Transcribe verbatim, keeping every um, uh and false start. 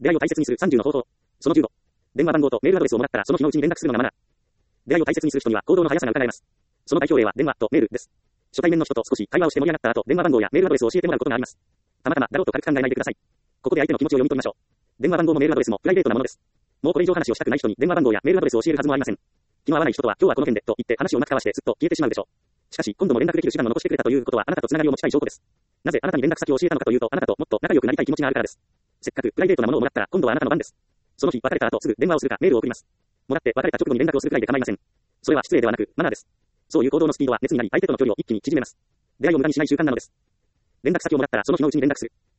出会いを大切にするさんじゅうの方法。そのじゅうご。電話番号とメールアドレスをもらったらその日のうちに連絡するのがマナー。出会いを大切にする人には行動の速さが伺えます。その代表例は電話とメールです。初対面の人と少し会話をして盛り上がった後、電話番号やメールアドレスを教えてもらうことがあります。たまたまだろうと軽く考えないでください。ここで相手の気持ちを読み取りましょう。電話番号もメールアドレスもプライベートなものです。もうこれ以上話をしたくない人に電話番号やメールアドレスを教えるはずもありません。気の合わない人とは今日はこの件でと言って話をうまく交わしてずっと消えてしまうでしょう。しかし今度も連絡できる手段を残してくれたということはあなたとつながりを持ちたい証拠です。なぜあなたに連絡先を教えたのかというと、あなたともっと仲良くなりたい気持ちがあるからです。せっかくプライベートなものをもらったら今度はあなたの番です。その日別れた後すぐ電話をするかメールを送ります。もらって別れた直後に連絡をするくらいで構いません。それは失礼ではなくマナーです。そういう行動のスピードは熱になり相手との距離を一気に縮めます。出会いを無駄にしない習慣なのです。連絡先をもらったらその日のうちに連絡する。